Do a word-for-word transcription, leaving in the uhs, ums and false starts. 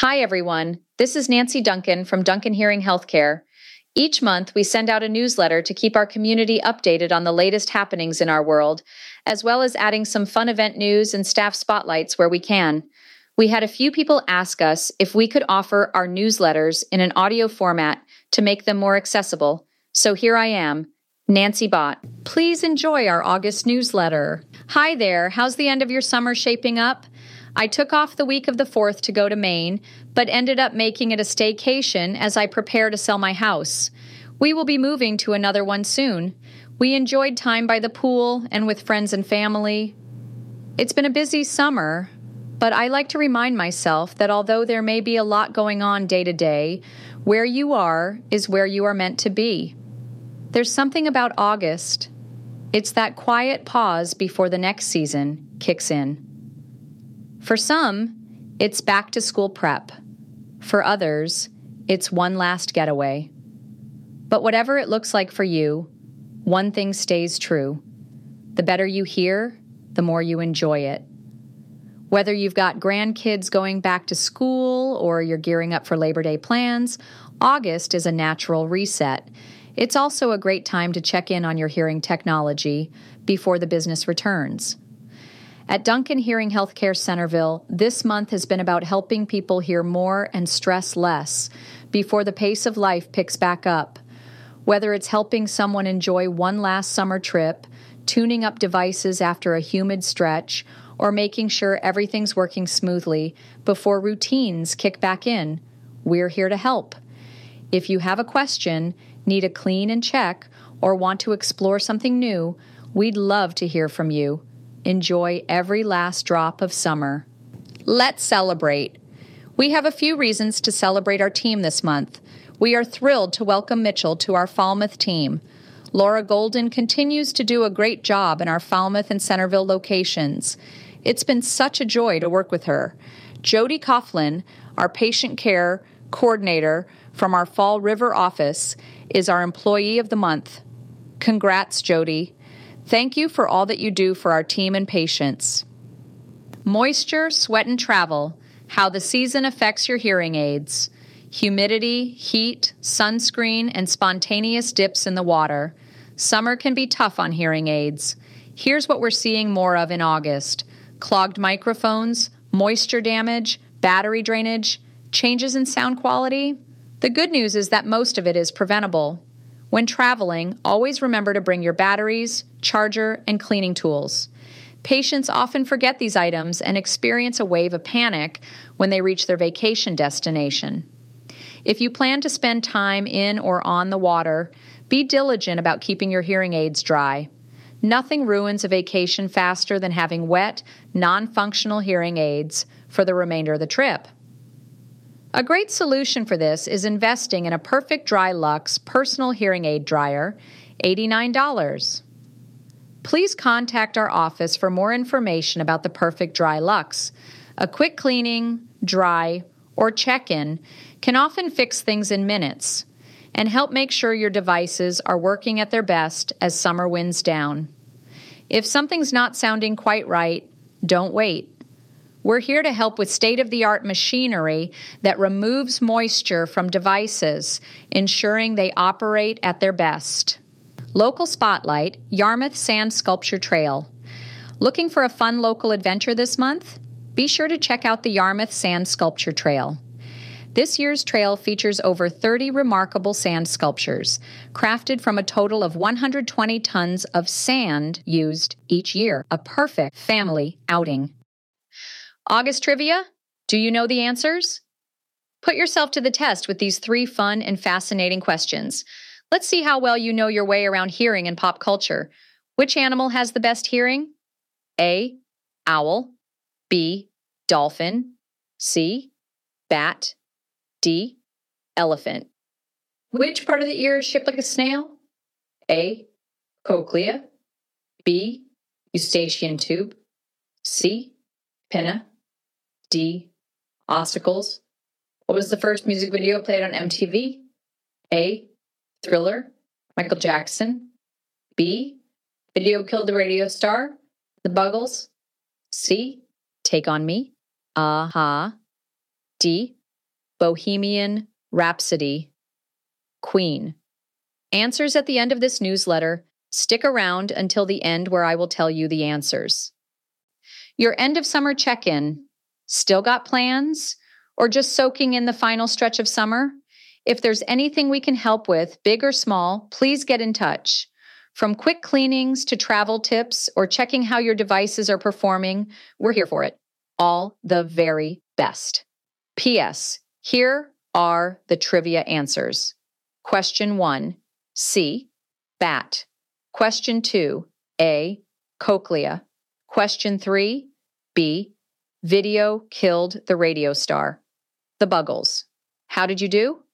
Hi, everyone. This is Nancy Duncan from Duncan Hearing Healthcare. Each month, we send out a newsletter to keep our community updated on the latest happenings in our world, as well as adding some fun event news and staff spotlights where we can. We had a few people ask us if we could offer our newsletters in an audio format to make them more accessible. So here I am, Nancy Bott. Please enjoy our August newsletter. Hi there, how's the end of your summer shaping up? I took off the week of the fourth to go to Maine, but ended up making it a staycation as I prepare to sell my house. We will be moving to another one soon. We enjoyed time by the pool and with friends and family. It's been a busy summer, but I like to remind myself that although there may be a lot going on day to day, where you are is where you are meant to be. There's something about August. It's that quiet pause before the next season kicks in. For some, it's back to school prep. For others, it's one last getaway. But whatever it looks like for you, one thing stays true. The better you hear, the more you enjoy it. Whether you've got grandkids going back to school or you're gearing up for Labor Day plans, August is a natural reset. It's also a great time to check in on your hearing technology before the business returns. At Duncan Hearing Healthcare Centerville, this month has been about helping people hear more and stress less before the pace of life picks back up. Whether it's helping someone enjoy one last summer trip, tuning up devices after a humid stretch, or making sure everything's working smoothly before routines kick back in, we're here to help. If you have a question, need a clean and check, or want to explore something new, we'd love to hear from you. Enjoy every last drop of summer. Let's celebrate. We have a few reasons to celebrate our team this month. We are thrilled to welcome Mitchell to our Falmouth team. Laura Golden continues to do a great job in our Falmouth and Centerville locations. It's been such a joy to work with her. Jody Coughlin, our patient care coordinator from our Fall River office, is our employee of the month. Congrats, Jody. Thank you for all that you do for our team and patients. Moisture, sweat, and travel. How the season affects your hearing aids. Humidity, heat, sunscreen, and spontaneous dips in the water. Summer can be tough on hearing aids. Here's what we're seeing more of in August. Clogged microphones, moisture damage, battery drainage, changes in sound quality. The good news is that most of it is preventable. When traveling, always remember to bring your batteries, charger, and cleaning tools. Patients often forget these items and experience a wave of panic when they reach their vacation destination. If you plan to spend time in or on the water, be diligent about keeping your hearing aids dry. Nothing ruins a vacation faster than having wet, non-functional hearing aids for the remainder of the trip. A great solution for this is investing in a Perfect Dry Luxe personal hearing aid dryer, eighty-nine dollars. Please contact our office for more information about the Perfect Dry Luxe. A quick cleaning, dry, or check-in can often fix things in minutes and help make sure your devices are working at their best as summer winds down. If something's not sounding quite right, don't wait. We're here to help with state-of-the-art machinery that removes moisture from devices, ensuring they operate at their best. Local Spotlight, Yarmouth Sand Sculpture Trail. Looking for a fun local adventure this month? Be sure to check out the Yarmouth Sand Sculpture Trail. This year's trail features over thirty remarkable sand sculptures, crafted from a total of one hundred twenty tons of sand used each year. A perfect family outing. August trivia? Do you know the answers? Put yourself to the test with these three fun and fascinating questions. Let's see how well you know your way around hearing in pop culture. Which animal has the best hearing? A. Owl. B. Dolphin. C. Bat. D. Elephant. Which part of the ear is shaped like a snail? A. Cochlea. B. Eustachian tube. C. Pinna. D. Ossicles. What was the first music video played on M T V? A. Thriller. Michael Jackson. B. Video killed the radio star. The Buggles. Uh-huh. D. Take on Me. Uh-huh. D. All Bohemian Rhapsody, Queen. Answers at the end of this newsletter. Stick around until the end where I will tell you the answers. Your end of summer check-in. Still got plans? Or just soaking in the final stretch of summer? If there's anything we can help with, big or small, please get in touch. From quick cleanings to travel tips or checking how your devices are performing, we're here for it. All the very best. P S. Here are the trivia answers. Question one, C, bat. Question two, A, cochlea. Question three, B, video killed the radio star. The Buggles. How did you do?